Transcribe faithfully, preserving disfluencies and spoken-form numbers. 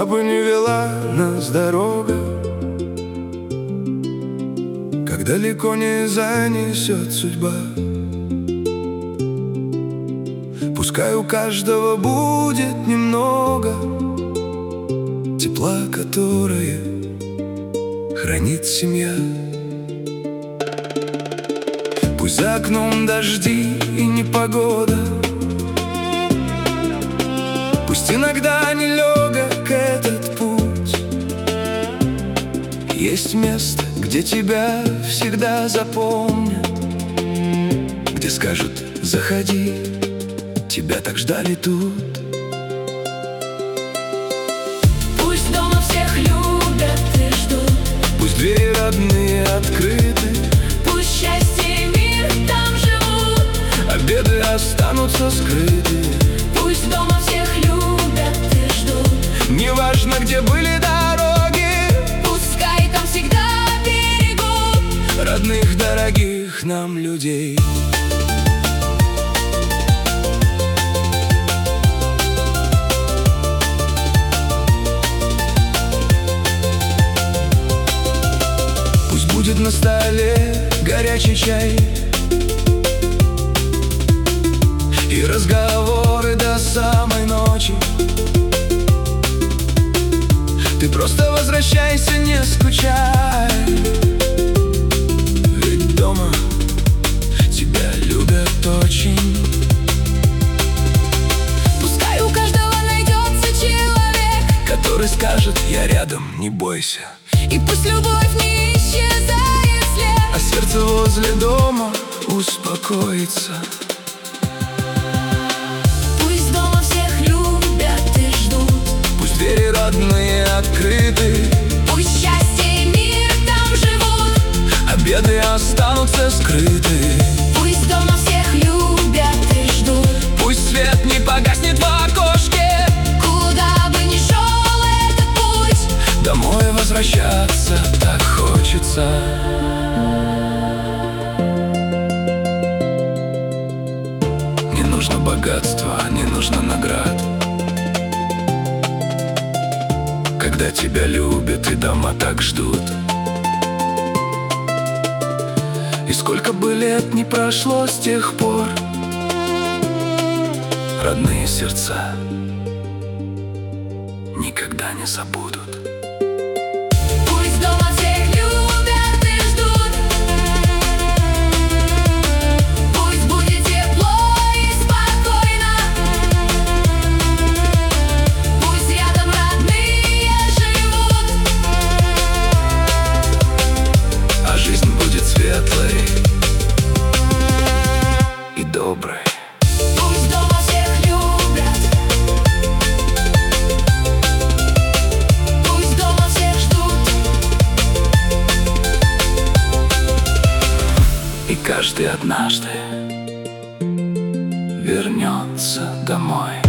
Куда бы ни вела нас дорога, как далеко не занесет судьба, пускай у каждого будет немного тепла, которое хранит семья. Пусть за окном дожди и непогода, пусть иногда нелегок этот путь, есть место, где тебя всегда запомнят, где скажут: заходи, тебя так ждали тут. Пусть дома всех любят и ждут, Пусть двери родные открыты, пусть счастье и мир там живут, а беды останутся скрыты. пусть дома всех любят и ждут, Неважно, где были дороги, пускай там всегда берегут родных, дорогих нам людей. Пусть будет на столе горячий чай и разговоры до самой ночи. Ты просто возвращайся, не скучай, ведь дома тебя любят очень. Пускай у каждого найдется человек, Который скажет: я рядом, не бойся. и пусть любовь не исчезает след, А сердце возле дома успокоится. пусть дома всех любят и ждут, Пусть двери родные открыты, пусть счастье и мир там живут, а беды останутся скрыты. пусть дома всех любят и ждут, Пусть свет не погаснет в окошке, куда бы ни шел этот путь, домой возвращаться так хочется. Не нужно богатства, не нужно наград, когда тебя любят и дома так ждут. И сколько бы лет не прошло с тех пор, родные сердца никогда не забудут. пусть дома всех любят и ждут, пусть будет тепло и спокойно, пусть рядом родные живут, А жизнь будет светлой и доброй. пусть дома всех любят, пусть дома всех ждут, И каждый однажды вернется домой.